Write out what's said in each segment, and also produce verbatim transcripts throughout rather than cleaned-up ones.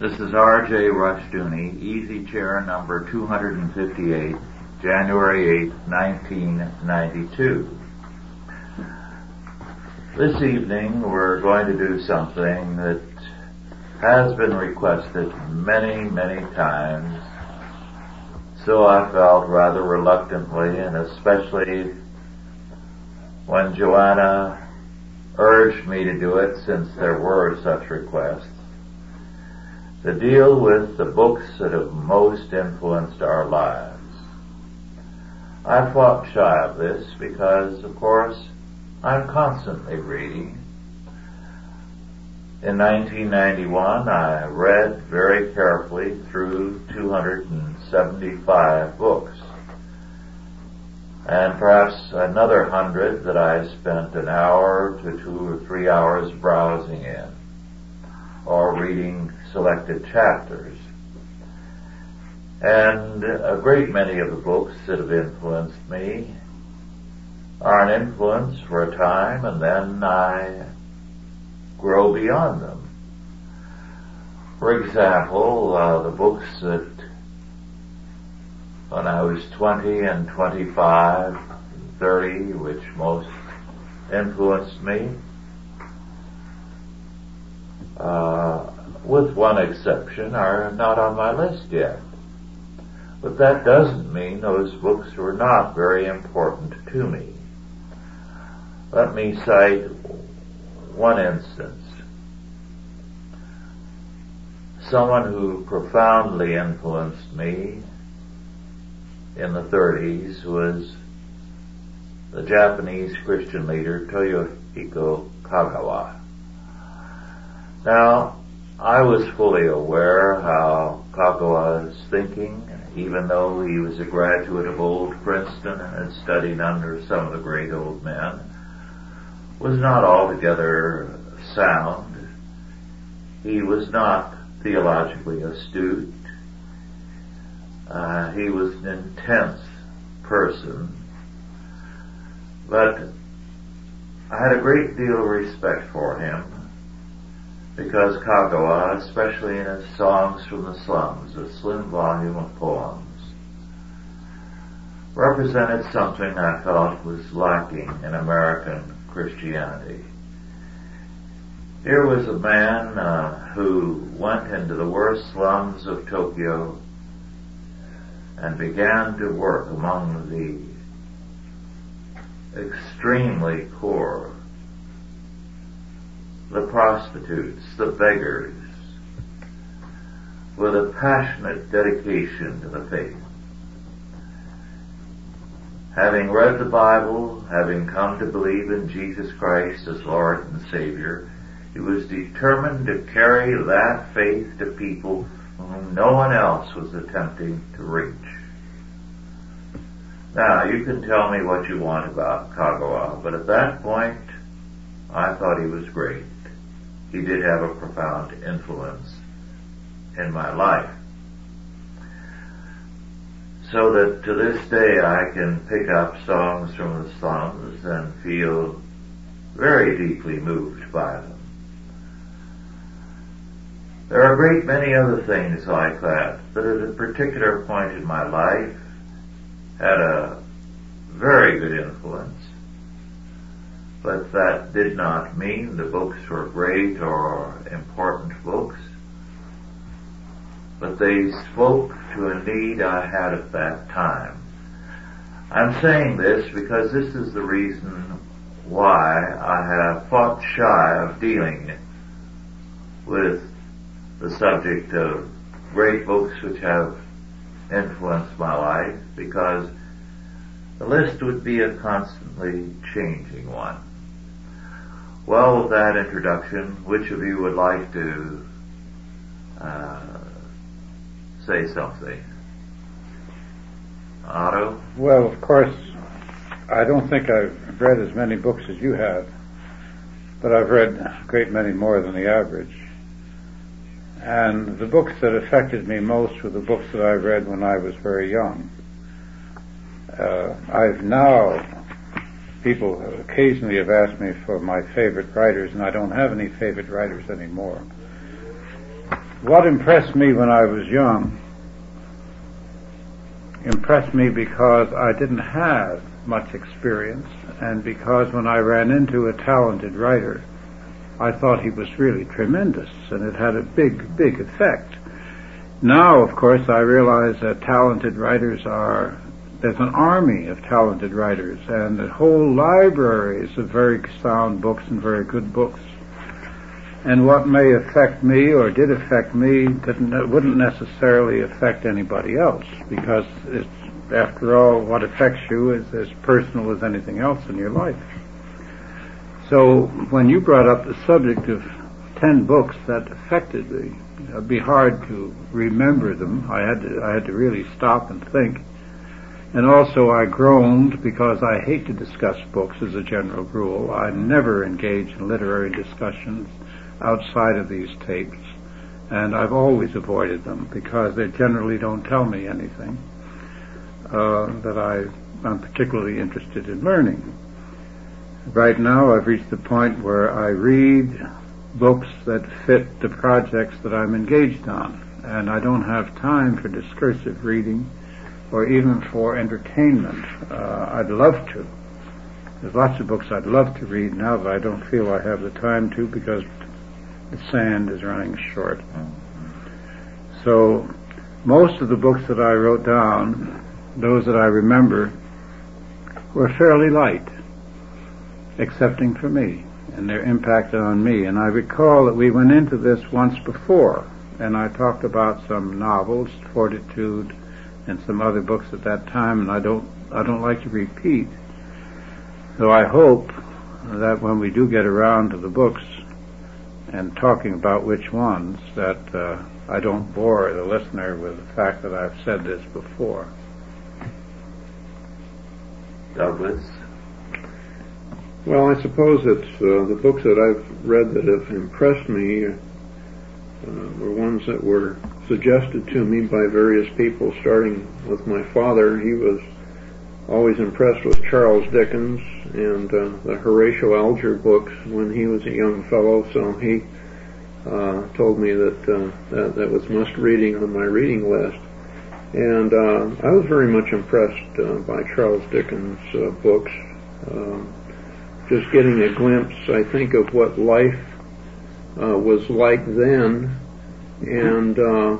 This is R J Rushdoony, Easy Chair number two hundred fifty-eight, January eighth, nineteen ninety-two. This evening we're going to do something that has been requested many, many times, so I felt rather reluctantly, and especially when Joanna urged me to do it, since there were such requests, to deal with the books that have most influenced our lives. I fought shy of this because, of course, I'm constantly reading. In nineteen ninety-one, I read very carefully through two hundred seventy-five books, and perhaps another hundred that I spent an hour to two or three hours browsing in, or reading selected chapters. And a great many of the books that have influenced me are an influence for a time, and then I grow beyond them. For example, uh, the books that when I was twenty and twenty-five, thirty, which most influenced me, uh, with one exception, are not on my list yet. But that doesn't mean those books were not very important to me. Let me cite one instance. Someone who profoundly influenced me in the thirties was the Japanese Christian leader Toyohiko Kagawa. Now, I was fully aware how Kagawa's thinking, even though he was a graduate of old Princeton and had studied under some of the great old men, was not altogether sound. He was not theologically astute. Uh, he was an intense person, but I had a great deal of respect for him, because Kagawa, especially in his Songs from the Slums, a slim volume of poems, represented something I felt was lacking in American Christianity. Here was a man uh, who went into the worst slums of Tokyo and began to work among the extremely poor, the prostitutes, the beggars, with a passionate dedication to the faith. Having read the Bible, having come to believe in Jesus Christ as Lord and Savior, he was determined to carry that faith to people whom no one else was attempting to reach. Now, you can tell me what you want about Kagawa, but at that point, I thought he was great. He did have a profound influence in my life. So that to this day I can pick up Songs from the Slums and feel very deeply moved by them. There are a great many other things like that, that at a particular point in my life had a very good influence. But that did not mean the books were great or important books, but they spoke to a need I had at that time. I'm saying this because this is the reason why I have fought shy of dealing with the subject of great books which have influenced my life, because the list would be a constantly changing one. Well, with that introduction, which of you would like to uh, say something? Otto? Well, of course, I don't think I've read as many books as you have, but I've read a great many more than the average. And the books that affected me most were the books that I read when I was very young. Uh, I've now, people occasionally have asked me for my favorite writers, and I don't have any favorite writers anymore. what impressed me when I was young impressed me because I didn't have much experience, and because when I ran into a talented writer, I thought he was really tremendous, and it had a big, big effect. Now, of course, I realize that talented writers are, there's an army of talented writers, and the whole libraries of very sound books and very good books. And what may affect me or did affect me didn't, wouldn't necessarily affect anybody else, because it's, after all, what affects you is as personal as anything else in your life. So when you brought up the subject of ten books that affected me, it'd be hard to remember them. I had to, I had to really stop and think. And also I groaned because I hate to discuss books as a general rule. I never engage in literary discussions outside of these tapes, and I've always avoided them because they generally don't tell me anything uh, that I, I'm particularly interested in learning. Right now I've reached the point where I read books that fit the projects that I'm engaged on, and I don't have time for discursive reading or even for entertainment. Uh, I'd love to. There's lots of books I'd love to read now, but I don't feel I have the time to because the sand is running short. So most of the books that I wrote down, those that I remember, were fairly light, excepting for me and their impact on me. And I recall that we went into this once before, and I talked about some novels, Fortitude, and some other books at that time, and I don't I don't like to repeat. So I hope that when we do get around to the books and talking about which ones, that uh, I don't bore the listener with the fact that I've said this before. Douglas? Well, I suppose it's uh, the books that I've read that have impressed me uh, were ones that were suggested to me by various people, starting with my father. He was always impressed with Charles Dickens and uh, the Horatio Alger books when he was a young fellow, so he uh, told me that, uh, that that was must reading on my reading list. And uh, I was very much impressed uh, by Charles Dickens' uh, books. Uh, just getting a glimpse, I think, of what life uh, was like then, and uh,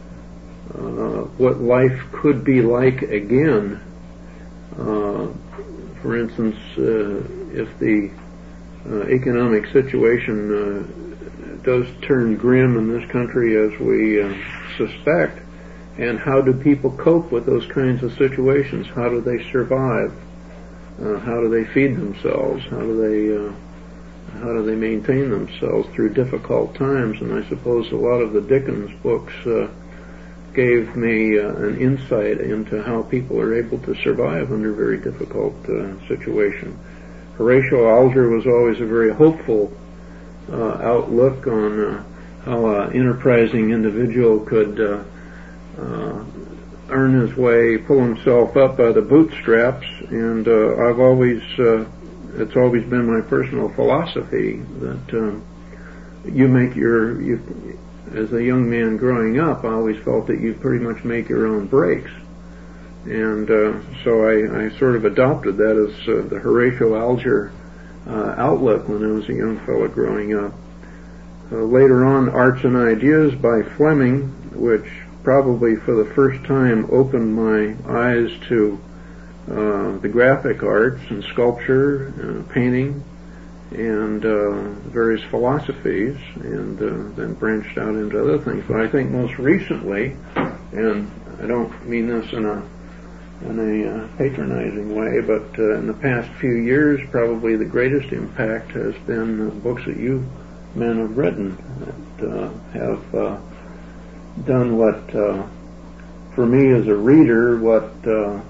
uh, what life could be like again. Uh, for instance, uh, if the uh, economic situation uh, does turn grim in this country, as we uh, suspect, and how do people cope with those kinds of situations? How do they survive? Uh, how do they feed themselves? How do they uh, how do they maintain themselves through difficult times? And I suppose a lot of the Dickens books uh, gave me uh, an insight into how people are able to survive under very difficult uh, situations. Horatio Alger was always a very hopeful uh, outlook on uh, how an enterprising individual could uh, uh, earn his way, pull himself up by the bootstraps, and uh, I've always, uh, it's always been my personal philosophy that um, you make your, you, as a young man growing up, I always felt that you pretty much make your own breaks. And uh, so I, I sort of adopted that as uh, the Horatio Alger uh, outlook when I was a young fellow growing up. Uh, later on, Arts and Ideas by Fleming, which probably for the first time opened my eyes to uh, the graphic arts and sculpture, uh, painting, and uh, various philosophies, and uh, then branched out into other things. But I think most recently, and I don't mean this in a in a uh, patronizing way, but uh, in the past few years, probably the greatest impact has been the books that you men have written that uh, have uh, done what, uh, for me as a reader, what uh,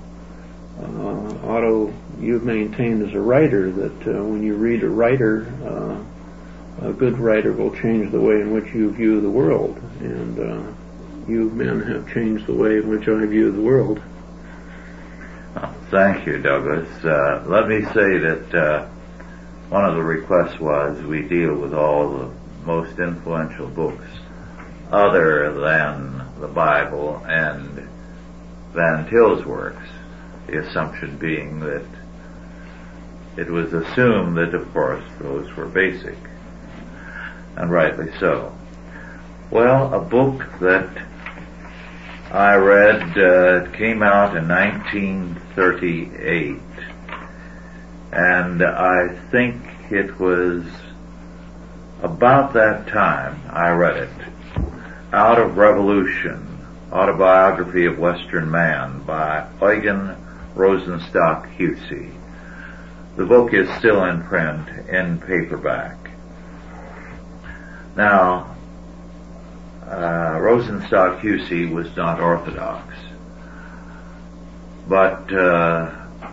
uh, Otto, you've maintained as a writer, that uh, when you read a writer, uh, a good writer will change the way in which you view the world, and uh, you men have changed the way in which I view the world. Well, thank you, Douglas. Uh, let me say that uh, one of the requests was we deal with all the most influential books other than the Bible and Van Til's works, the assumption being that it was assumed that, of course, those were basic, and rightly so. Well, a book that I read uh, came out in nineteen thirty-eight, and I think it was about that time I read it. Out of Revolution, Autobiography of Western Man by Eugen Rosenstock Huessy. The book is still in print, in paperback. Now, uh, Rosenstock Huessy was not Orthodox, but uh,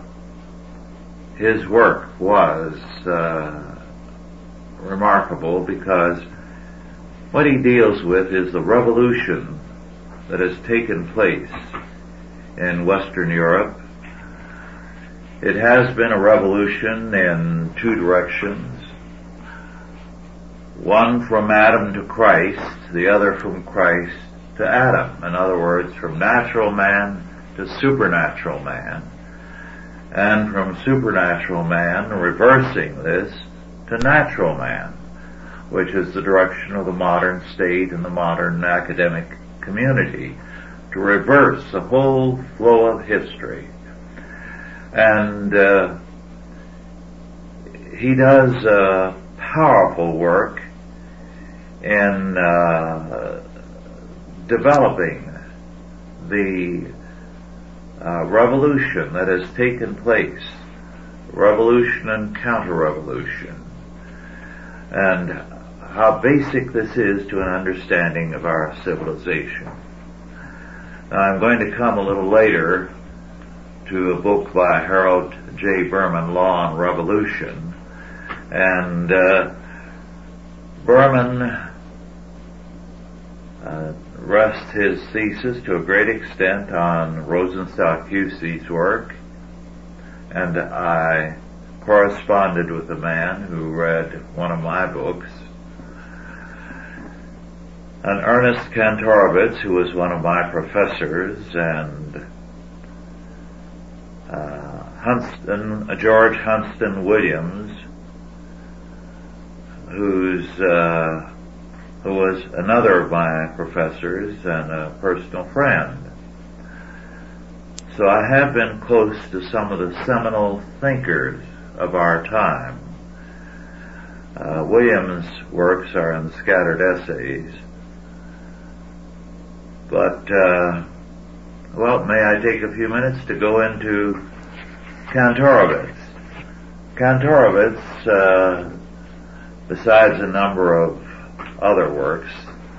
his work was uh, remarkable because what he deals with is the revolution that has taken place in Western Europe. It has been a revolution in two directions. One from Adam to Christ, the other from Christ to Adam. In other words, from natural man to supernatural man. And from supernatural man, reversing this, to natural man, which is the direction of the modern state and the modern academic community, to reverse the whole flow of history. And uh, he does uh, powerful work in uh, developing the uh, revolution that has taken place, revolution and counter-revolution, and how basic this is to an understanding of our civilization. Now, I'm going to come a little later to a book by Harold J. Berman, Law and Revolution, and uh, Berman uh, rests his thesis to a great extent on Rosenstock Huessy's work, and I corresponded with a man who read one of my books, an Ernest Kantorowicz, who was one of my professors, and uh, Hunston, uh, George Hunston Williams, who's uh, who was another of my professors and a personal friend. So I have been close to some of the seminal thinkers of our time. Uh, Williams' works are in scattered essays, but uh, well, may I take a few minutes to go into Kantorowicz? Kantorowicz, uh, besides a number of other works,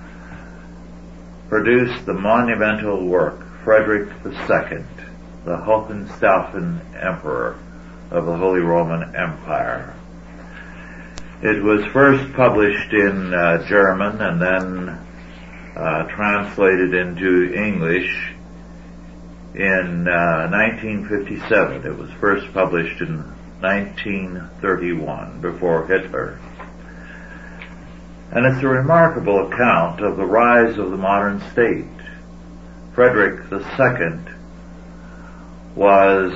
produced the monumental work, Frederick the Second, the Hohenstaufen Emperor of the Holy Roman Empire. It was first published in uh, German and then uh, translated into English in uh, nineteen fifty-seven. It was first published in nineteen thirty-one, before Hitler. And it's a remarkable account of the rise of the modern state. Frederick the Second was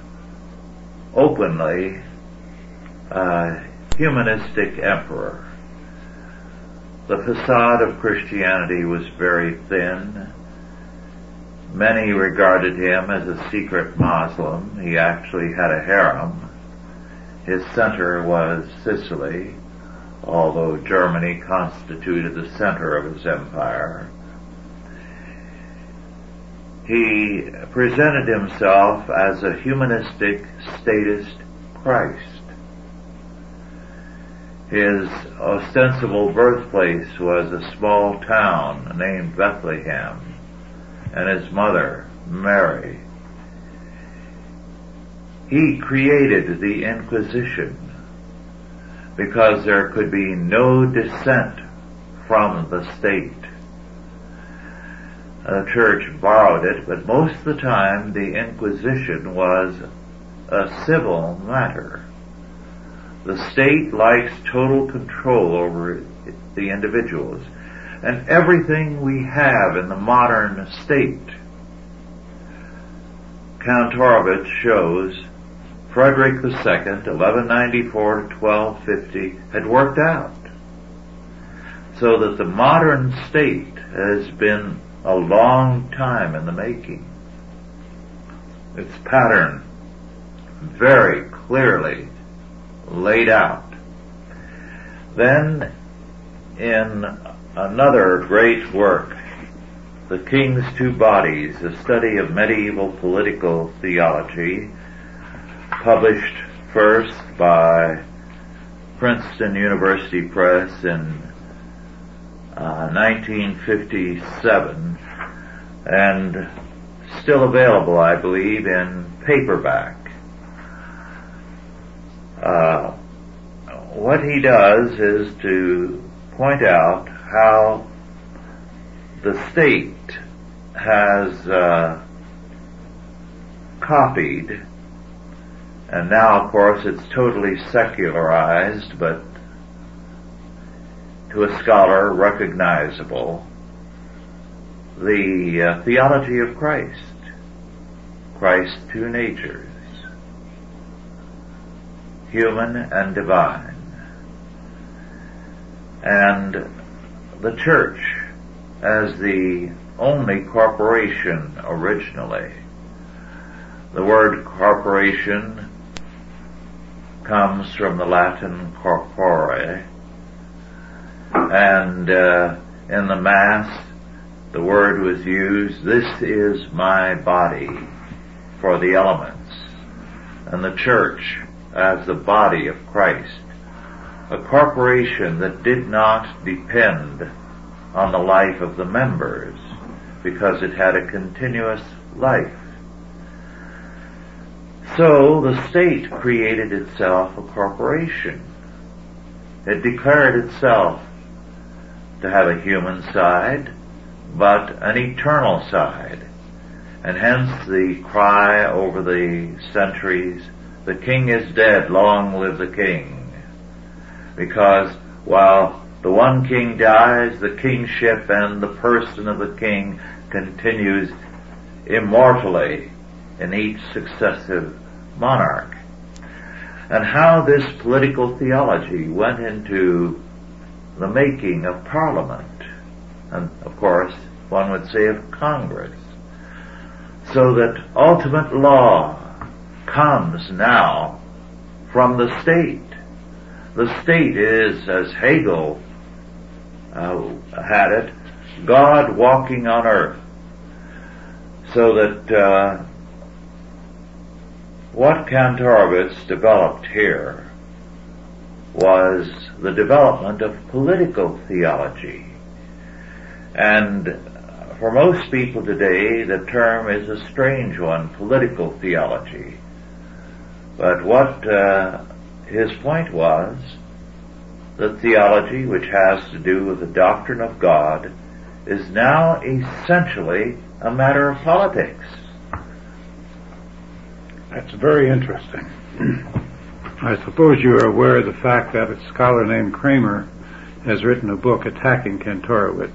openly a humanistic emperor. The facade of Christianity was very thin. Many regarded him as a secret Muslim. He actually had a harem. His center was Sicily, although Germany constituted the center of his empire. He presented himself as a humanistic statist Christ. His ostensible birthplace was a small town named Bethlehem, and his mother, Mary. He created the Inquisition because there could be no dissent from the state. The church borrowed it, but most of the time the Inquisition was a civil matter. The state likes total control over the individuals. and everything we have in the modern state. Kantorowicz shows Frederick the Second, eleven ninety-four to twelve fifty, had worked out, so that the modern state has been a long time in the making. Its pattern very clearly laid out. Then, in another great work, The King's Two Bodies, a study of medieval political theology, published first by Princeton University Press in uh, nineteen fifty-seven, and still available, I believe, in paperback. Uh, what he does is to point out how the state has uh, copied, and now of course it's totally secularized, but to a scholar recognizable, the uh, theology of Christ, Christ's two natures, human and divine, and the church as the only corporation originally. The word corporation comes from the Latin corpore, and uh, in the Mass the word was used, "This is my body," for the elements, and the church as the body of Christ, a corporation that did not depend on the life of the members, because it had a continuous life. So the state created itself a corporation. It declared itself to have a human side, but an eternal side, and hence the cry over the centuries, "The king is dead, long live the king," because while the one king dies, the kingship and the person of the king continues immortally in each successive monarch. And how this political theology went into the making of Parliament, and of course one would say of Congress, so that ultimate law comes now from the state. The state is, as Hegel uh, had it, God walking on earth. So that uh, what Kantorowicz developed here was the development of political theology. And for most people today, the term is a strange one, political theology. But what uh, his point was, that theology, which has to do with the doctrine of God, is now essentially a matter of politics. That's very interesting. I suppose you are aware of the fact that a scholar named Kramer has written a book attacking Kantorowicz.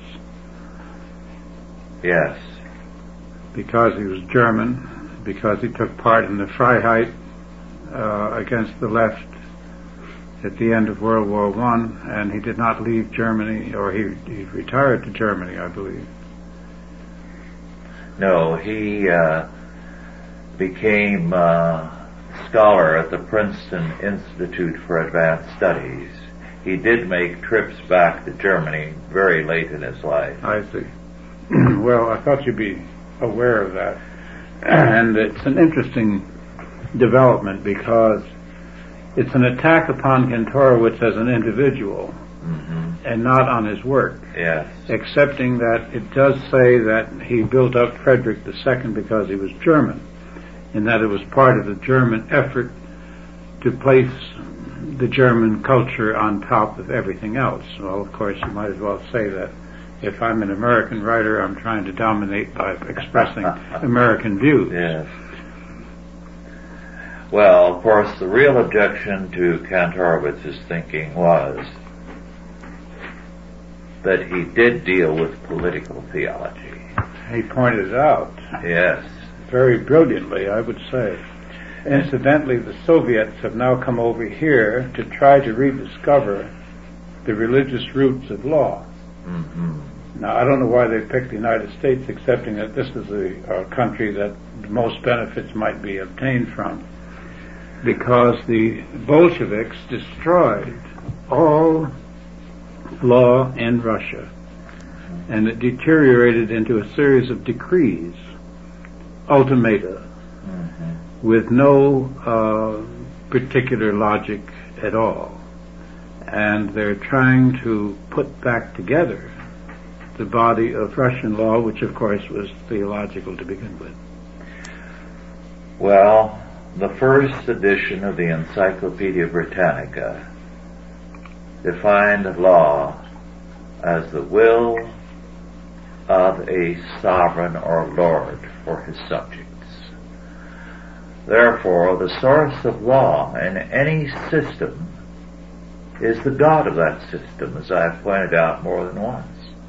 Yes. Because he was German, because he took part in the Freiheit uh, against the left at the end of World War One, and he did not leave Germany, or he, he retired to Germany, I believe. No, he uh, became a scholar at the Princeton Institute for Advanced Studies. He did make trips back to Germany very late in his life. I see. Well, I thought you'd be aware of that. And it's an interesting development because it's an attack upon Kantorowicz as an individual, mm-hmm. and not on his work. Yes. Excepting that it does say that he built up Frederick the Second because he was German, and that it was part of the German effort to place the German culture on top of everything else. Well, of course, you might as well say that if I'm an American writer, I'm trying to dominate by expressing American views. Yes. Well, of course, the real objection to Kantorowicz's thinking was that he did deal with political theology. He pointed it out. Yes. Very brilliantly, I would say. Incidentally, the Soviets have now come over here to try to rediscover the religious roots of law. Mm-hmm. Now, I don't know why they picked the United States, accepting that this is the uh, country that most benefits might be obtained from. Because the Bolsheviks destroyed all law in Russia, and it deteriorated into a series of decrees, ultimata, mm-hmm. with no uh, particular logic at all. And they're trying to put back together the body of Russian law, which of course was theological to begin with. Well, the first edition of the Encyclopedia Britannica defined law as the will of a sovereign or lord for his subjects. Therefore, the source of law in any system is the God of that system, as I have pointed out more than once.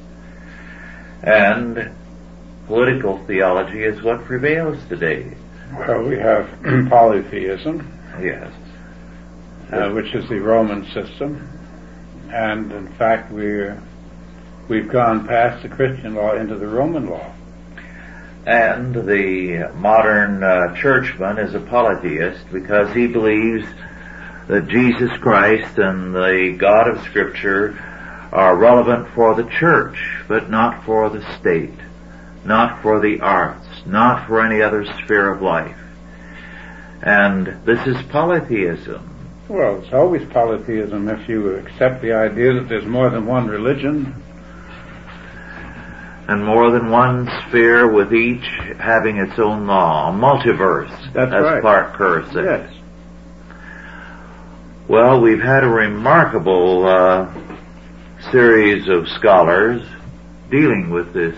And political theology is what prevails today. Well, we have polytheism. Yes. Uh, which is the Roman system. And in fact, we're, we've gone past the Christian law into the Roman law. And the modern uh, churchman is a polytheist because he believes that Jesus Christ and the God of Scripture are relevant for the church, but not for the state, not for the arts, not for any other sphere of life. And this is polytheism. Well, it's always polytheism if you accept the idea that there's more than one religion. And more than one sphere, with each having its own law, a multiverse, That's as right. Clark Kerr says. Yes. Well, we've had a remarkable uh, series of scholars dealing with this.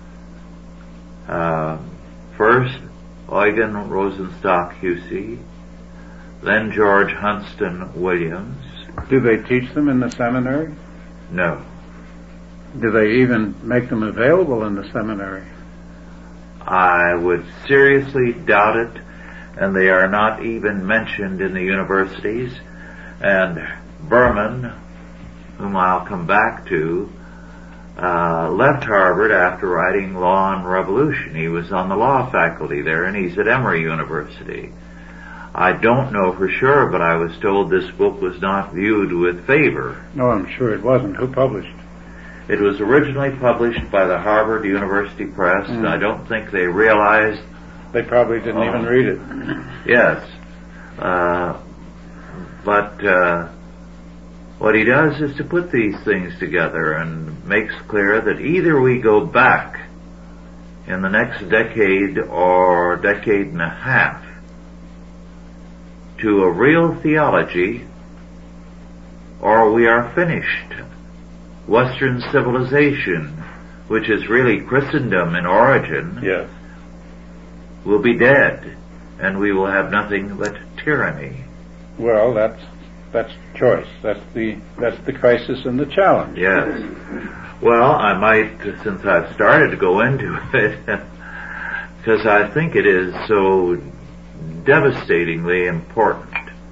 Uh, first, Eugen Rosenstock Hussey, then George Hunston Williams. Do they teach them in the seminary? No. Do they even make them available in the seminary? I would seriously doubt it, and they are not even mentioned in the universities. And Berman, whom I'll come back to, uh, left Harvard after writing Law and Revolution. He was on the law faculty there, and he's at Emory University. I don't know for sure, but I was told this book was not viewed with favor. No, I'm sure it wasn't. Who published? It was originally published by the Harvard University Press, mm. and I don't think they realized... They probably didn't uh, even read it. Yes. Uh, but uh, what he does is to put these things together and makes clear that either we go back in the next decade or decade and a half to a real theology, or we are finished. Western civilization, which is really Christendom in origin, yes, will be dead, and we will have nothing but tyranny. Well, that's that's choice. That's the that's the crisis and the challenge. Yes. Well, I might, since I've started to go into it, because I think it is so devastatingly important.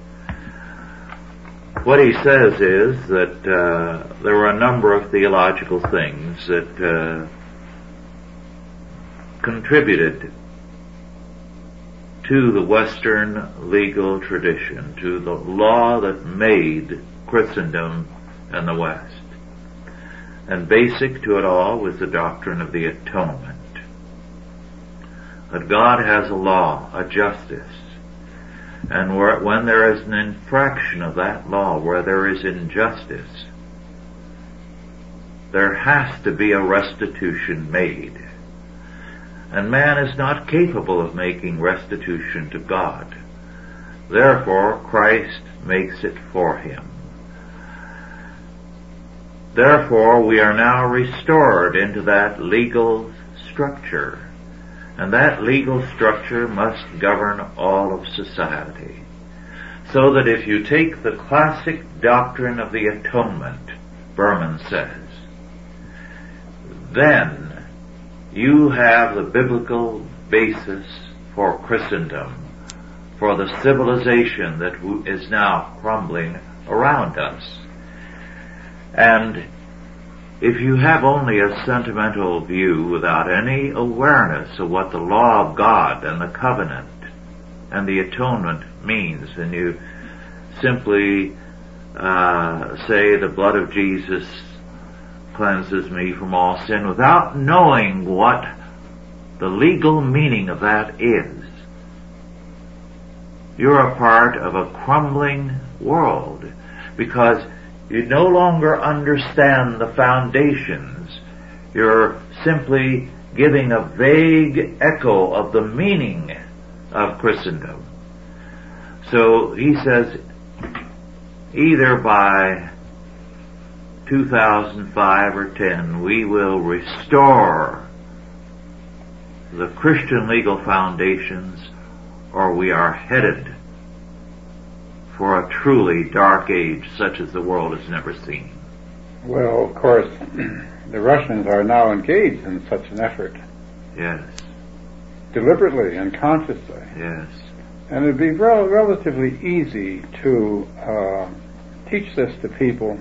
What he says is that uh, there were a number of theological things that uh, contributed to the Western legal tradition, to the law that made Christendom and the West. And basic to it all was the doctrine of the atonement. That God has a law, a justice, and where, when there is an infraction of that law, where there is injustice, there has to be a restitution made. And man is not capable of making restitution to God. Therefore, Christ makes it for him. Therefore, we are now restored into that legal structure. And that legal structure must govern all of society. So that if you take the classic doctrine of the atonement, Berman says, then you have the biblical basis for Christendom, for the civilization that is now crumbling around us. And if you have only a sentimental view without any awareness of what the law of God and the covenant and the atonement means, and you simply uh, say the blood of Jesus cleanses me from all sin without knowing what the legal meaning of that is, you're a part of a crumbling world, because you no longer understand the foundations. You're simply giving a vague echo of the meaning of Christendom. So he says, either by two thousand five or ten, we will restore the Christian legal foundations, or we are headed for a truly dark age such as the world has never seen. Well, of course, the Russians are now engaged in such an effort. Yes. Deliberately and consciously. Yes. And it'd be rel- relatively easy to uh, teach this to people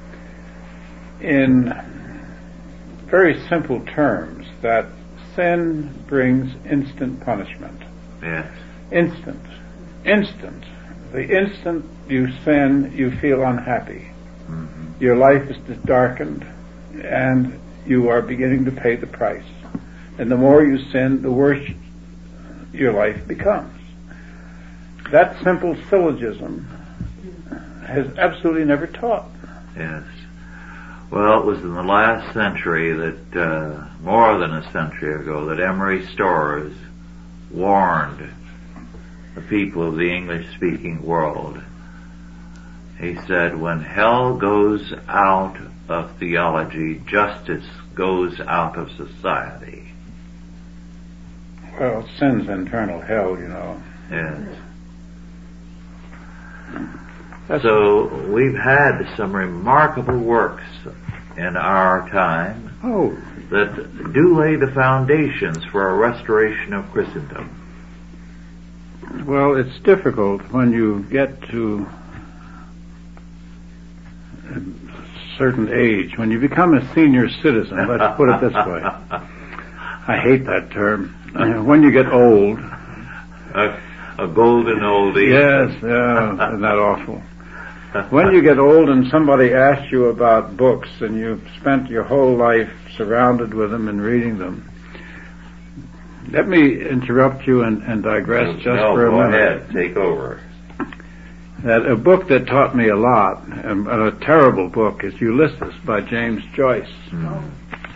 in very simple terms, that sin brings instant punishment. Yes. Instant. Instant. The instant you sin, you feel unhappy. Mm-hmm. Your life is darkened, and you are beginning to pay the price. And the more you sin, the worse your life becomes. That simple syllogism has absolutely never taught. Yes. Well, it was in the last century that, uh, more than a century ago, that Emery Storrs warned the people of the English-speaking world. He said, when hell goes out of theology, justice goes out of society. Well, sin's internal hell, you know. Yes. That's So we've had some remarkable works in our time Oh, that do lay the foundations for a restoration of Christendom. well, it's difficult when you get to a certain age, when you become a senior citizen, let's put it this way. I hate that term. When you get old. A, a golden oldie. Yes, yeah, isn't that awful? When you get old and somebody asks you about books and you've spent your whole life surrounded with them and reading them, let me interrupt you and, and digress just no, for a go minute. ahead, take over. That a book that taught me a lot, and a terrible book, is Ulysses by James Joyce. Mm.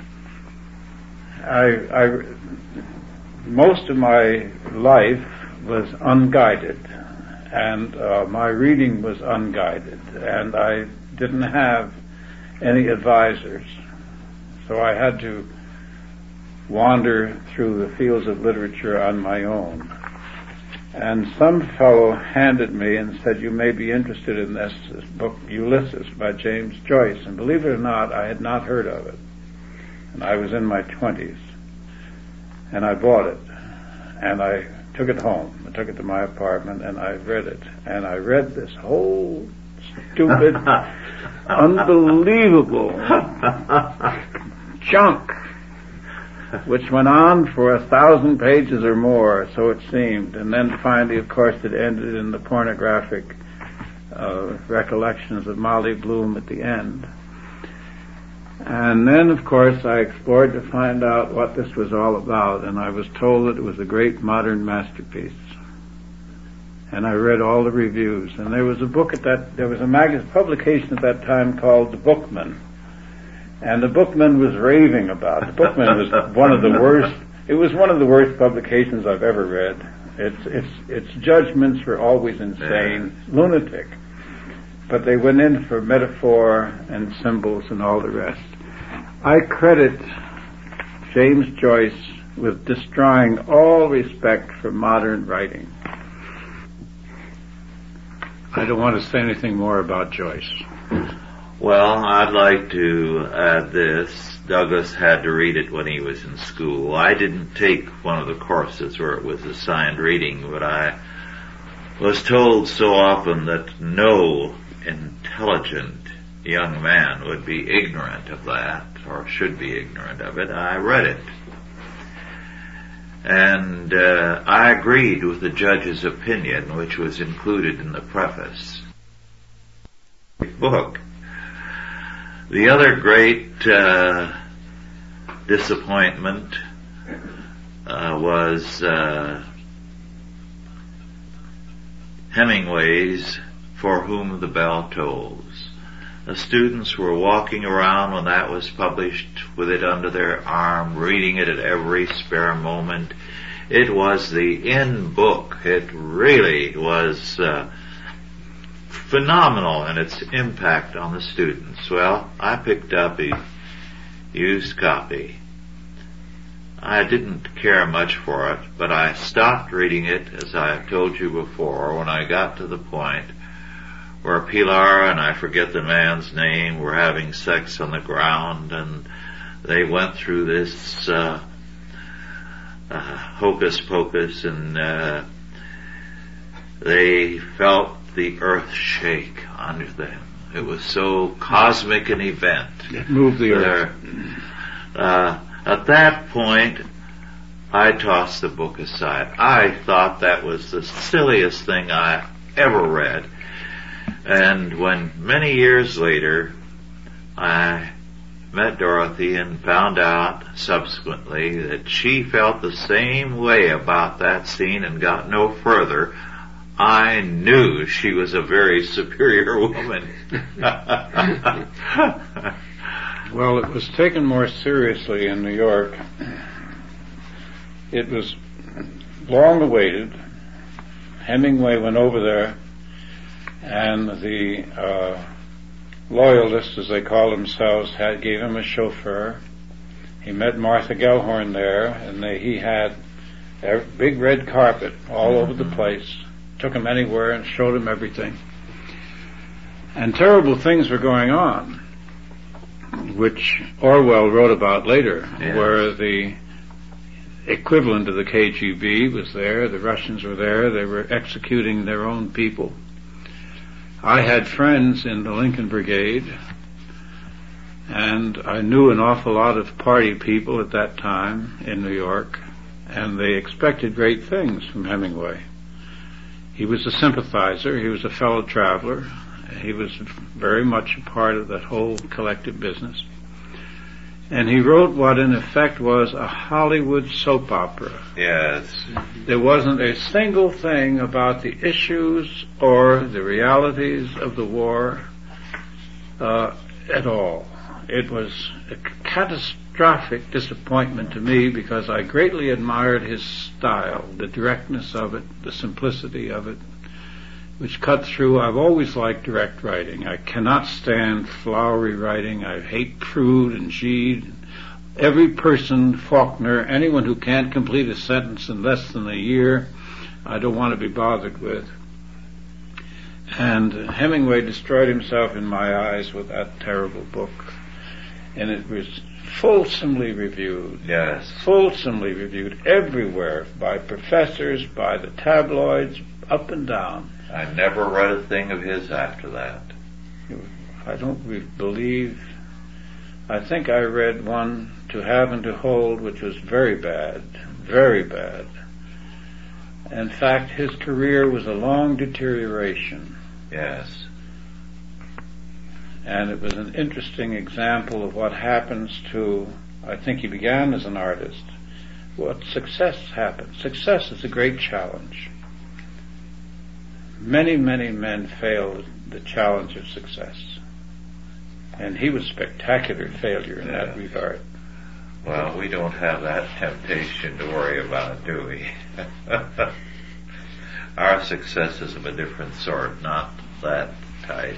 I, I, most of my life was unguided, and uh, my reading was unguided, and I didn't have any advisors, so I had to wander through the fields of literature on my own. And some fellow handed me and said, you may be interested in this, this book, Ulysses by James Joyce. And believe it or not, I had not heard of it. And I was in my twenties. And I bought it. And I took it home. I took it to my apartment and I read it. And I read this whole stupid, unbelievable junk, which went on for a thousand pages or more, so it seemed. And then finally, of course, it ended in the pornographic uh, recollections of Molly Bloom at the end. And then, of course, I explored to find out what this was all about, and I was told that it was a great modern masterpiece. And I read all the reviews. And there was a book at that, there was a magazine publication at that time called The Bookman. And the Bookman was raving about it. The Bookman was one of the worst, it was one of the worst publications I've ever read. Its, its, its judgments were always insane, lunatic. But they went in for metaphor and symbols and all the rest. I credit James Joyce with destroying all respect for modern writing. I don't want to say anything more about Joyce. Well, I'd like to add this, Douglas had to read it when he was in school. I didn't take one of the courses where it was assigned reading, but I was told so often that no intelligent young man would be ignorant of that, or should be ignorant of it. I read it. And uh, I agreed with the judge's opinion, which was included in the preface. Book. The other great uh, disappointment uh, was uh, Hemingway's For Whom the Bell Tolls. The students were walking around when that was published with it under their arm, reading it at every spare moment. It was the in book. It really was uh, phenomenal in its impact on the students. Well, I picked up a used copy. I didn't care much for it, but I stopped reading it, as I have told you before, when I got to the point where Pilar and I forget the man's name were having sex on the ground, and they went through this uh, uh, hocus pocus, and uh, they felt the earth shake under them. It was so cosmic an event. It moved the earth. Uh, at that point, I tossed the book aside. I thought that was the silliest thing I ever read. And when many years later I met Dorothy and found out subsequently that she felt the same way about that scene and got no further, I knew she was a very superior woman. Well, it was taken more seriously in New York. It was long awaited. Hemingway went over there, and the uh, loyalists, as they call themselves, had gave him a chauffeur. He met Martha Gellhorn there, and they, he had a big red carpet all over the place. Took him anywhere and showed him everything. And terrible things were going on, which Orwell wrote about later, yes. Where the equivalent of the K G B was there, the Russians were there, they were executing their own people. I had friends in the Lincoln Brigade, and I knew an awful lot of party people at that time in New York, and they expected great things from Hemingway. He was a sympathizer, he was a fellow traveler, he was very much a part of that whole collective business. And he wrote what in effect was a Hollywood soap opera. Yes. There wasn't a single thing about the issues or the realities of the war uh, at all. It was a catastrophic disappointment to me because I greatly admired his style, the directness of it, the simplicity of it, which cut through. I've always liked direct writing. I cannot stand flowery writing. I hate Proud and Gide. Every person, Faulkner, anyone who can't complete a sentence in less than a year, I don't want to be bothered with. And Hemingway destroyed himself in my eyes with that terrible book. And it was fulsomely reviewed. Yes. Fulsomely reviewed everywhere by professors, by the tabloids, up and down. I never read a thing of his after that. I don't believe, I think I read one, To Have and to Hold, which was very bad, very bad. In fact, his career was a long deterioration. Yes. And it was an interesting example of what happens to, I think he began as an artist, what success happens. Success is a great challenge. Many, many men failed the challenge of success. And he was spectacular failure in yeah. that regard. Well, we don't have that temptation to worry about, do we? Our success is of a different sort, not that type.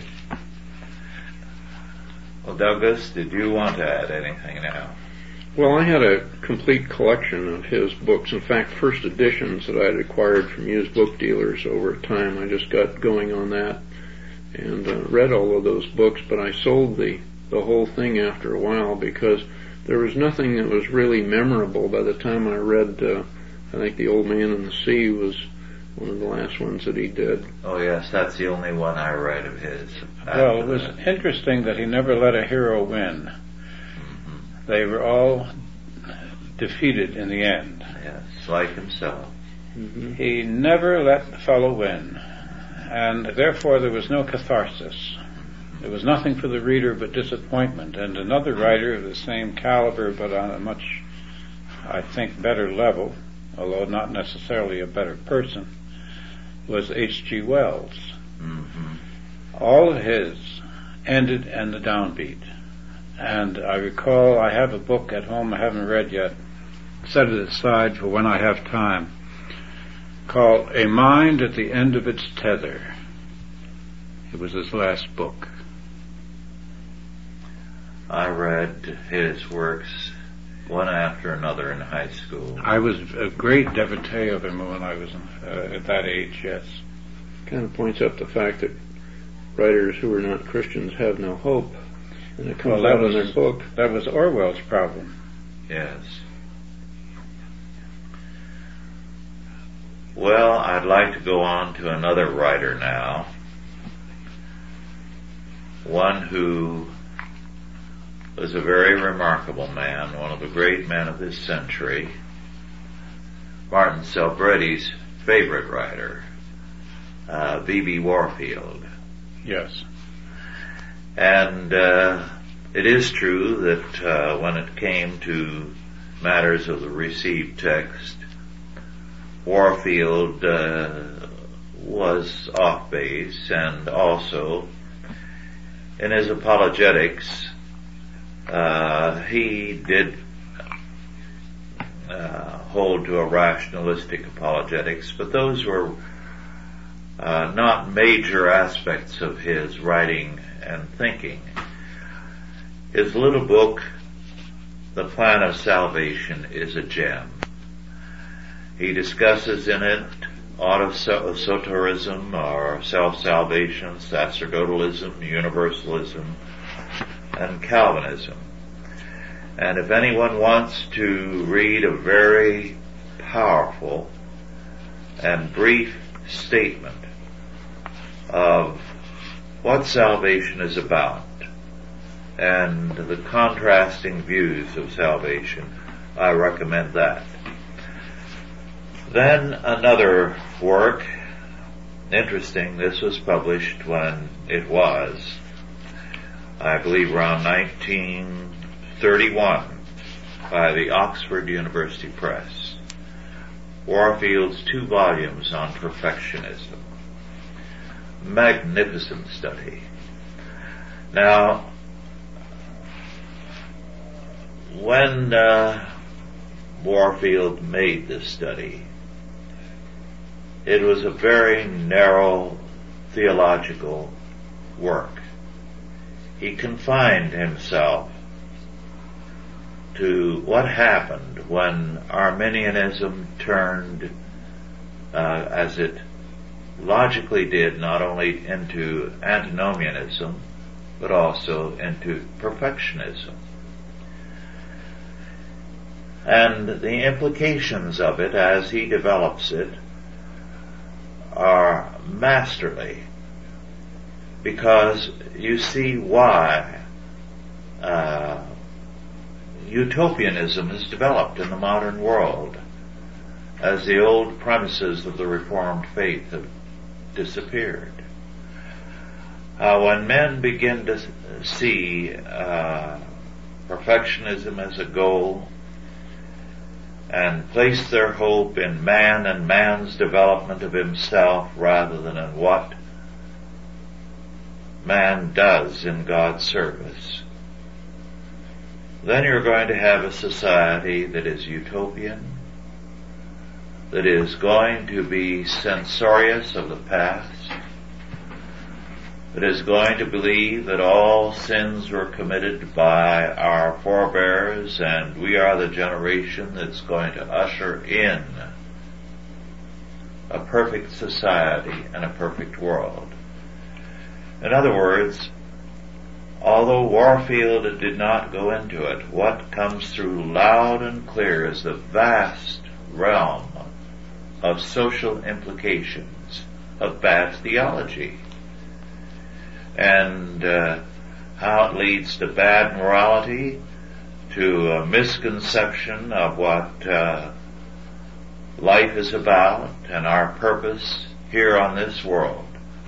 Well, Douglas, did you want to add anything now? Well, I had a complete collection of his books. In fact, first editions that I had acquired from used book dealers over time. I just got going on that and uh, read all of those books, but I sold the, the whole thing after a while because there was nothing that was really memorable by the time I read, uh, I think The Old Man and the Sea was one of the last ones that he did. Oh yes, that's the only one I read of his. Well, it was that. interesting that he never let a hero win. Mm-hmm. They were all defeated in the end. Yes, like himself. Mm-hmm. He never let the fellow win, and therefore there was no catharsis. There was nothing for the reader but disappointment. And another writer of the same caliber, but on a much, I think, better level, although not necessarily a better person, was H G Wells. Mm-hmm. All of his ended in the downbeat. And I recall, I have a book at home I haven't read yet, set it aside for when I have time, called A Mind at the End of Its Tether. It was his last book. I read his works one after another in high school. I was a great devotee of him when I was uh, at that age, yes. Kind of points up the fact that writers who are not Christians have no hope, and it comes well, out was, in their book. That was Orwell's problem. Yes. Well, I'd like to go on to another writer now. One who was a very remarkable man, one of the great men of this century, Martin Selbredi's favorite writer, uh, B B Warfield. Yes. And uh, it is true that uh, when it came to matters of the received text, Warfield uh, was off base, and also in his apologetics, uh, he did uh, hold to a rationalistic apologetics, but those were uh, not major aspects of his writing and thinking. His little book, The Plan of Salvation, is a gem. He discusses in it autosoterism or self-salvation, sacerdotalism, universalism, and Calvinism. And if anyone wants to read a very powerful and brief statement of what salvation is about and the contrasting views of salvation, I recommend that. Then another work, interesting, this was published when it was, I believe around nineteen thirty-one, by the Oxford University Press, Warfield's two volumes on perfectionism. Magnificent study. Now, when uh, Warfield made this study, it was a very narrow theological work. He confined himself to what happened when Arminianism turned, uh, as it logically did, not only into antinomianism, but also into perfectionism. And the implications of it, as he develops it, are masterly, because you see why uh, utopianism has developed in the modern world as the old premises of the Reformed faith have disappeared. Uh, when men begin to see uh, perfectionism as a goal and place their hope in man and man's development of himself rather than in what man does in God's service, then you're going to have a society that is utopian, that is going to be censorious of the past, that is going to believe that all sins were committed by our forebears and we are the generation that's going to usher in a perfect society and a perfect world. In other words, although Warfield did not go into it, what comes through loud and clear is the vast realm of social implications of bad theology, and uh, how it leads to bad morality, to a misconception of what uh, life is about and our purpose here on this world.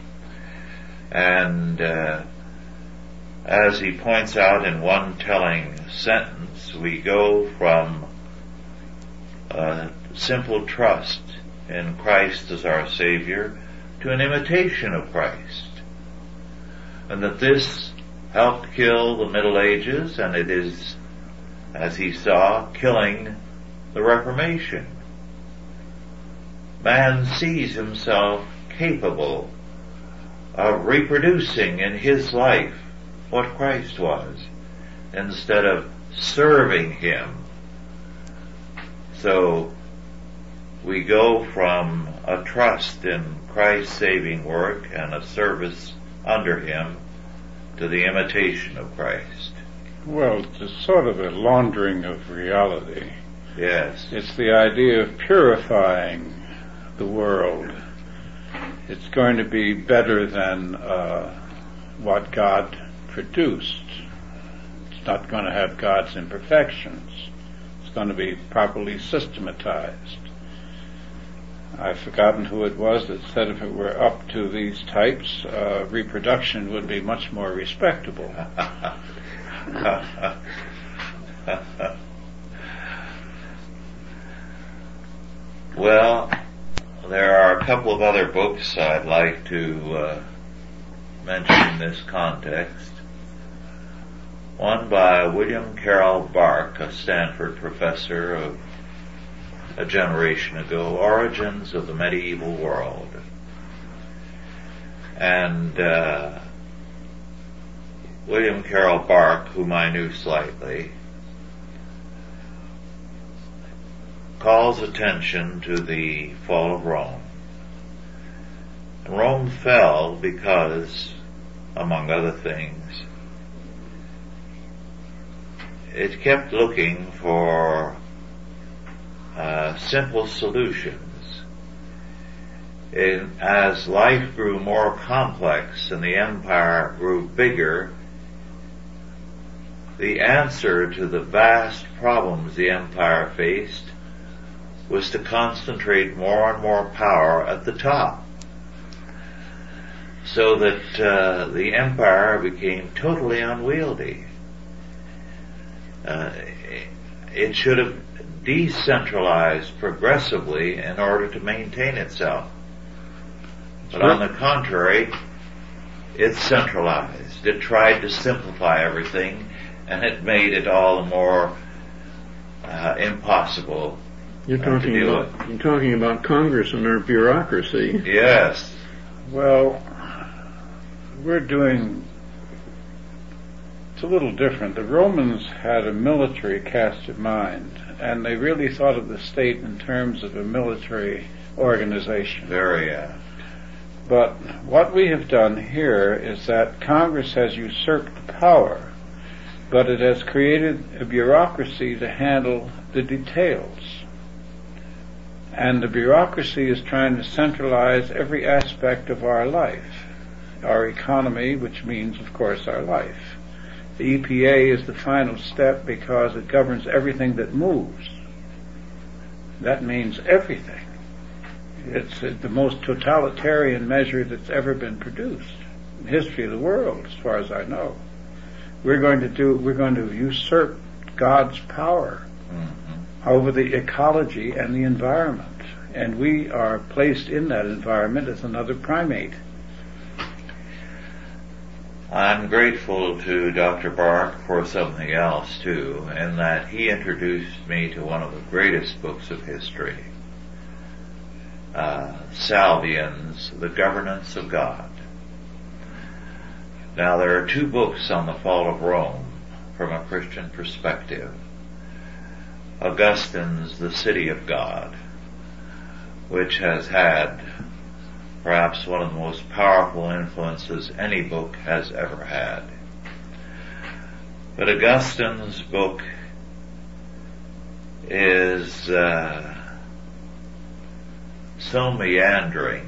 And uh, as he points out in one telling sentence, we go from uh, simple trust in Christ as our Savior to an imitation of Christ. And that this helped kill the Middle Ages, and it is, as he saw, killing the Reformation. Man sees himself capable of reproducing in his life what Christ was, instead of serving him. So we go from a trust in Christ's saving work and a service under him to the imitation of Christ. Well, it's sort of a laundering of reality. Yes. It's the idea of purifying the world. It's going to be better than uh, what God produced. It's not going to have God's imperfections. It's going to be properly systematized. I've forgotten who it was that said if it were up to these types, uh, reproduction would be much more respectable. Well, there are a couple of other books I'd like to uh, mention in this context. One by William Carroll Bark, a Stanford professor of a generation ago, Origins of the Medieval World. And uh, William Carroll Bark, whom I knew slightly, calls attention to the fall of Rome. And Rome fell because, among other things, it kept looking for uh, simple solutions. In, as life grew more complex and the empire grew bigger, the answer to the vast problems the empire faced was to concentrate more and more power at the top, so that uh, the empire became totally unwieldy. Uh, it should have decentralized progressively in order to maintain itself. But on the contrary, it centralized. It tried to simplify everything, and it made it all the more uh, impossible. You're talking about you're talking about Congress and their bureaucracy. Yes. Well, we're doing. It's a little different. The Romans had a military cast of mind, and they really thought of the state in terms of a military organization. Very apt. But what we have done here is that Congress has usurped power, but it has created a bureaucracy to handle the details. And the bureaucracy is trying to centralize every aspect of our life. Our economy, which means, of course, our life. The E P A is the final step because it governs everything that moves. That means everything. It's the most totalitarian measure that's ever been produced in the history of the world, as far as I know. We're going to do, we're going to usurp God's power mm-hmm. over the ecology and the environment. And we are placed in that environment as another primate. I'm grateful to Doctor Bark for something else, too, in that he introduced me to one of the greatest books of history, uh, Salvian's The Governance of God. Now, there are two books on the fall of Rome from a Christian perspective. Augustine's The City of God, which has had perhaps one of the most powerful influences any book has ever had. But Augustine's book is uh, so meandering.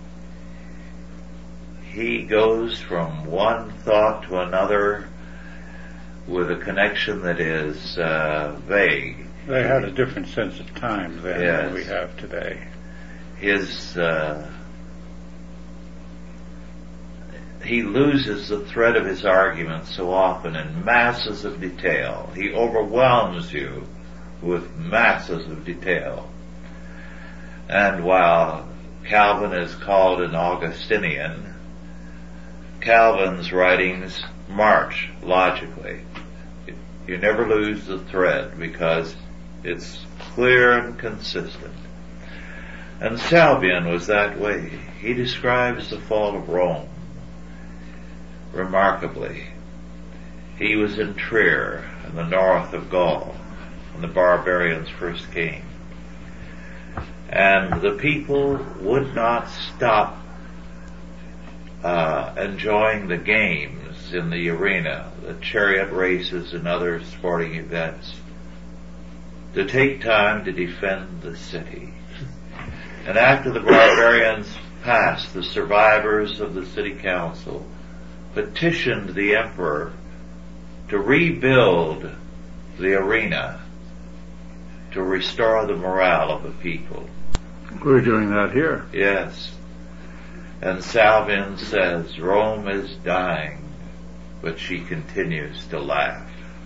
He goes from one thought to another with a connection that is uh, vague. They had a different sense of time then Yes. than we have today. His uh, he loses the thread of his argument so often in masses of detail. He overwhelms you with masses of detail. And while Calvin is called an Augustinian, Calvin's writings march logically. You never lose the thread because it's clear and consistent. And Salvian was that way. He describes the fall of Rome remarkably. He was in Trier in the north of Gaul when the barbarians first came. And the people would not stop uh, enjoying the games in the arena, the chariot races and other sporting events, to take time to defend the city. And after the barbarians passed, the survivors of the city council petitioned the emperor to rebuild the arena to restore the morale of the people. We're doing that here. Yes. And Salvian says, Rome is dying, but she continues to laugh.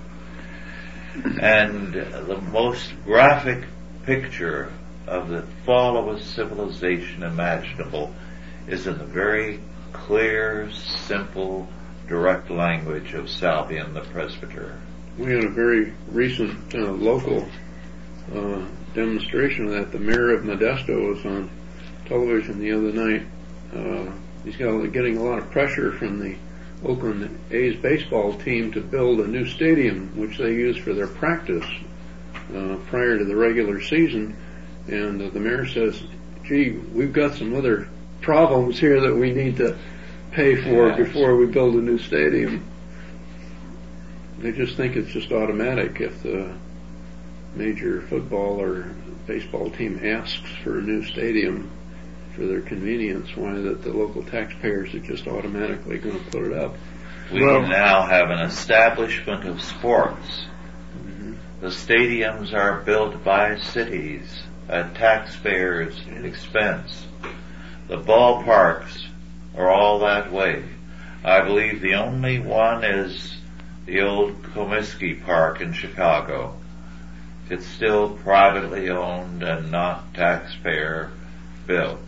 And the most graphic picture of the fall of a civilization imaginable is in the very clear, simple, direct language of Salvian the presbyter. We had a very recent uh, local uh, demonstration of that. The mayor of Modesto was on television the other night. Uh, he's got, getting a lot of pressure from the Oakland A's baseball team to build a new stadium, which they use for their practice uh, prior to the regular season. And uh, the mayor says, gee, we've got some other problems here that we need to pay for Yes. before we build a new stadium. They just think it's just automatic if the major football or baseball team asks for a new stadium for their convenience, why that the local taxpayers are just automatically going to put it up. We Well- now have an establishment of sports. Mm-hmm. The stadiums are built by cities at taxpayers' expense. The ballparks are all that way. I believe the only one is the old Comiskey Park in Chicago. It's still privately owned and not taxpayer built.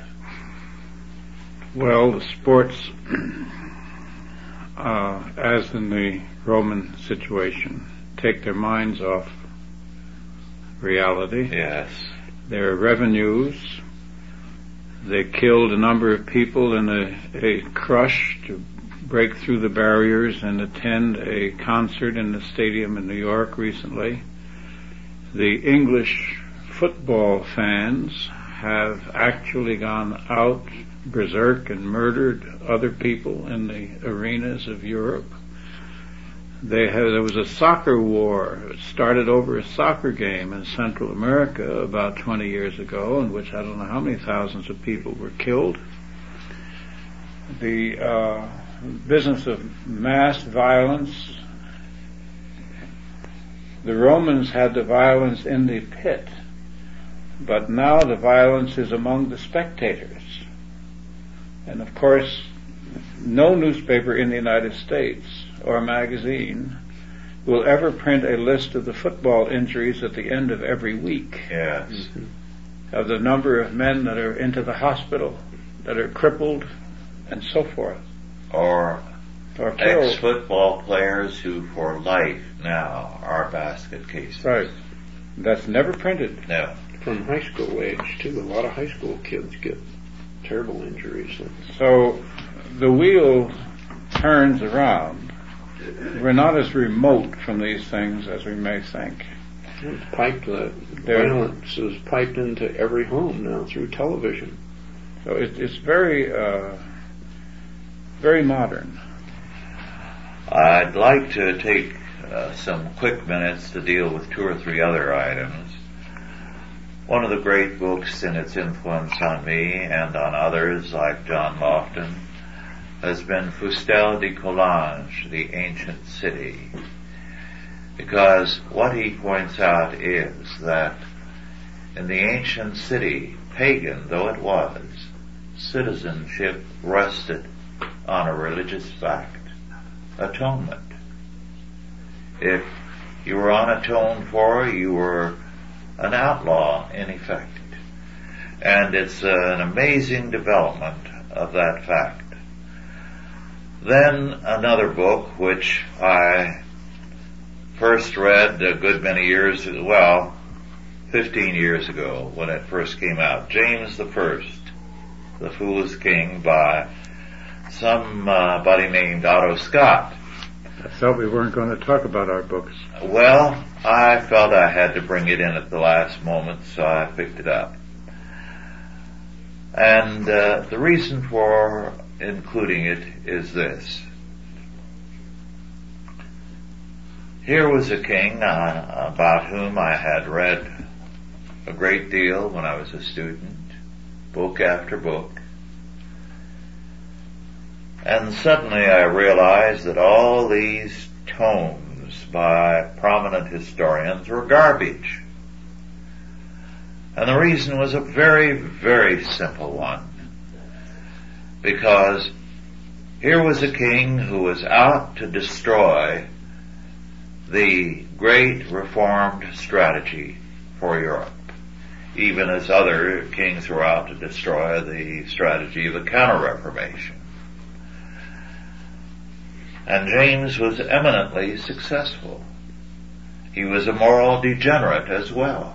Well, the sports, uh, as in the Roman situation, take their minds off reality. Yes. Their revenues. They killed a number of people in a, a crush to break through the barriers and attend a concert in the stadium in New York recently. The English football fans have actually gone out berserk and murdered other people in the arenas of Europe. They had, there was a soccer war. It started over a soccer game in Central America about twenty years ago, in which I don't know how many thousands of people were killed. The uh, business of mass violence. The Romans had the violence in the pit, but now the violence is among the spectators. And of course, no newspaper in the United States or magazine will ever print a list of the football injuries at the end of every week, Yes. Mm-hmm. of the number of men that are into the hospital, that are crippled, and so forth, Or or killed. ex-football players who for life now are basket cases. Right. That's never printed. No. From high school age, too. A lot of high school kids get terrible injuries. So the wheel turns around. We're not as remote from these things as we may think. It's piped, uh, There- violence is piped into every home now through television. So it, it's very, uh, very modern. I'd like to take uh, some quick minutes to deal with two or three other items. One of the great books in its influence on me and on others like John Lofton has been Fustel de Coulanges, The Ancient City, because what he points out is that in the ancient city, pagan though it was, citizenship rested on a religious fact, atonement. If you were unatoned for, you were an outlaw in effect. And it's an amazing development of that fact. Then another book which I first read a good many years, well, fifteen years ago when it first came out, James the First, The Fool's King, by somebody named Otto Scott. I thought we weren't going to talk about our books. Well, I felt I had to bring it in at the last moment, so I picked it up. And uh, the reason for including it is this. Here was a king uh, about whom I had read a great deal when I was a student, book after book. And suddenly I realized that all these tomes by prominent historians were garbage. And the reason was a very, very simple one. Because here was a king who was out to destroy the great reformed strategy for Europe, even as other kings were out to destroy the strategy of the Counter-Reformation. And James was eminently successful. He was a moral degenerate as well.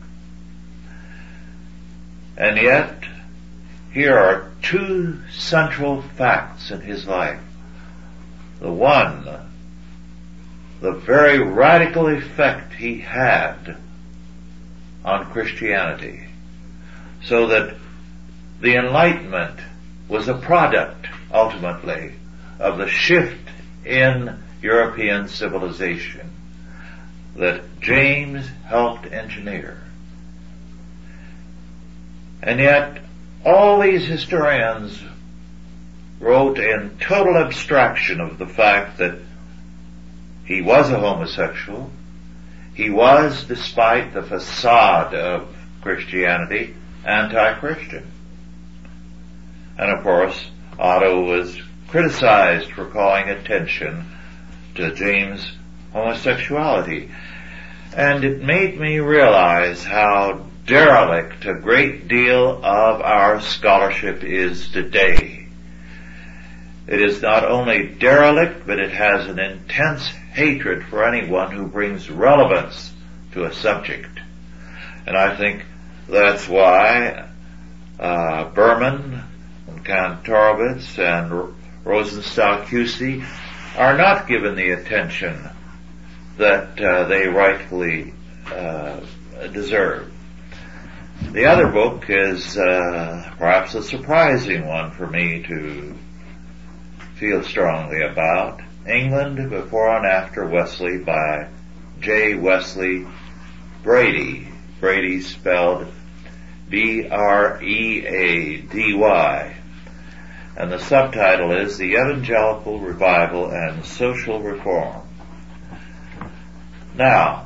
And yet, here are two central facts in his life. The one, the very radical effect he had on Christianity, so that the Enlightenment was a product, ultimately, of the shift in European civilization that James helped engineer. And yet, all these historians wrote in total abstraction of the fact that he was a homosexual. He was, despite the facade of Christianity, anti-Christian. And of course, Otto was criticized for calling attention to James' homosexuality. And it made me realize how derelict a great deal of our scholarship is today. It is not only derelict, but it has an intense hatred for anyone who brings relevance to a subject. And I think that's why uh, Berman and Kantorowicz and Rosenstock-Huessy are not given the attention that uh, they rightfully uh, deserve. The other book is uh, perhaps a surprising one for me to feel strongly about, England Before and After Wesley by J. Wesley Brady. Brady spelled B R E A D Y. And the subtitle is The Evangelical Revival and Social Reform. Now,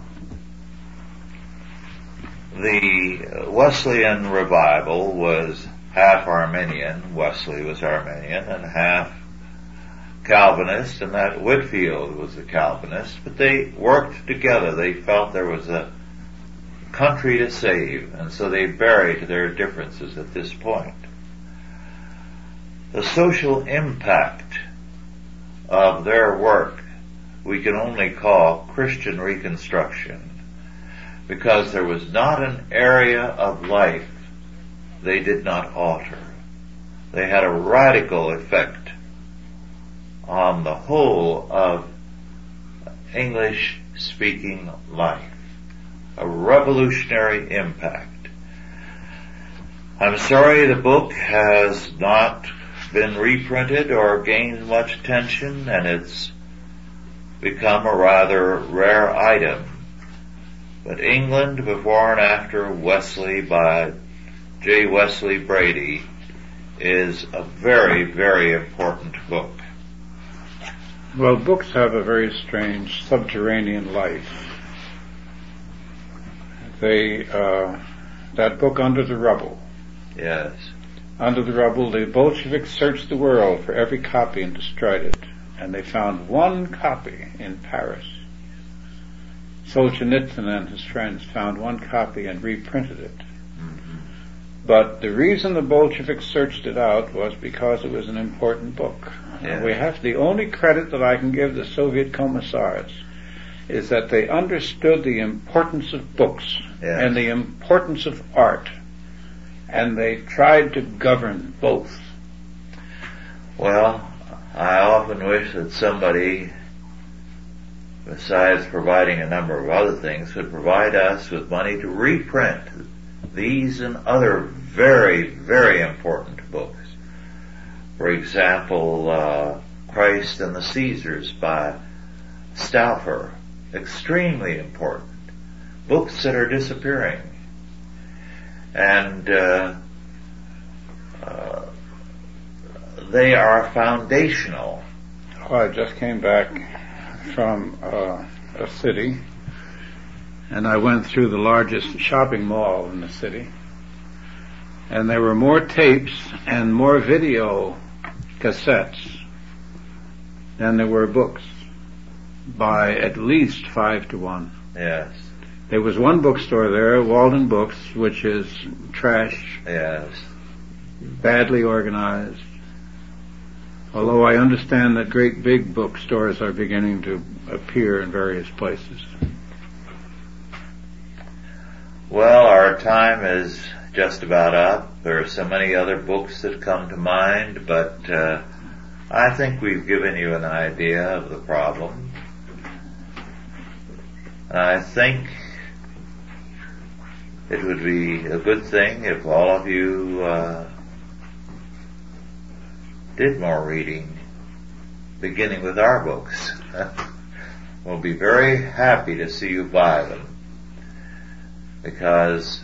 the Wesleyan revival was half Arminian, Wesley was Arminian, and half Calvinist, and that Whitefield was a Calvinist, but they worked together. They felt there was a country to save, and so they buried their differences at this point. The social impact of their work we can only call Christian Reconstruction, because there was not an area of life they did not alter. They had a radical effect on the whole of English-speaking life, a revolutionary impact. I'm sorry the book has not been reprinted or gained much attention, and it's become a rather rare item. But England Before and After Wesley by J. Wesley Brady is a very, very important book. Well, books have a very strange subterranean life. They, uh, that book, Under the Rubble. Yes. Under the Rubble, the Bolsheviks searched the world for every copy and destroyed it. And they found one copy in Paris. Solzhenitsyn and his friends found one copy and reprinted it. Mm-hmm. But the reason the Bolsheviks searched it out was because it was an important book. Yeah. We have the only credit that I can give the Soviet commissars is that they understood the importance of books yes. and the importance of art, and they tried to govern both. Well, I often wish that somebody, besides providing a number of other things, would provide us with money to reprint these and other very, very important books. For example, uh, Christ and the Caesars by Stauffer, extremely important. Books that are disappearing. And uh, uh, they are foundational. Oh, I just came back from uh, a city, and I went through the largest shopping mall in the city, and there were more tapes and more video cassettes than there were books, by at least five to one. Yes. There was one bookstore there, Walden Books, which is trash, Yes. badly organized. Although I understand that great big bookstores are beginning to appear in various places. Well, our time is just about up. There are so many other books that come to mind, but uh, I think we've given you an idea of the problem. I think it would be a good thing if all of you uh, did more reading, beginning with our books. We'll be very happy to see you buy them, because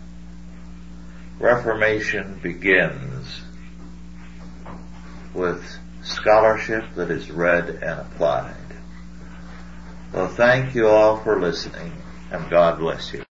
Reformation begins with scholarship that is read and applied. Well, thank you all for listening, and God bless you.